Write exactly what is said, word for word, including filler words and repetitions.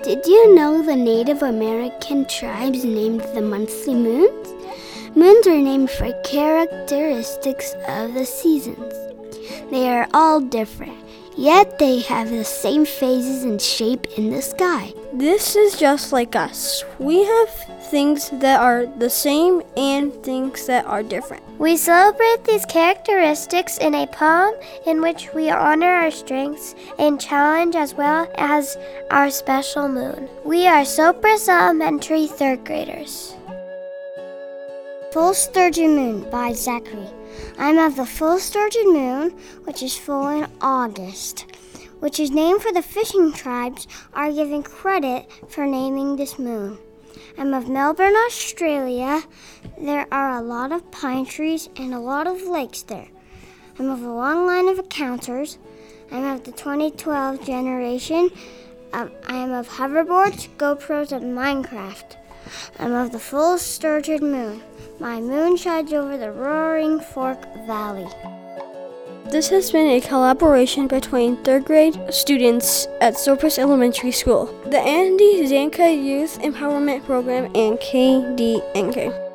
Did you know the Native American tribes named the monthly moons? Moons are named for characteristics of the seasons. They are all different, yet they have the same phases and shape in the sky. This is just like us. We have things that are the same and things that are different. We celebrate these characteristics in a poem in which we honor our strengths and challenge as well as our special moon. We are Sopris Elementary third graders. Full Sturgeon Moon by Zachary. I'm of the full sturgeon moon, which is full in August, which is named for the fishing tribes are given credit for naming this moon. I'm of Melbourne, Australia. There are a lot of pine trees and a lot of lakes there. I'm of a long line of accounters. I'm of the twenty twelve generation. Um, I am of hoverboards, GoPros, and Minecraft. I'm of the full sturgeon moon. My moon shines over the Roaring Fork Valley. This has been a collaboration between third grade students at Sopris Elementary School, the Andy Zanka Youth Empowerment Program, and K D N K.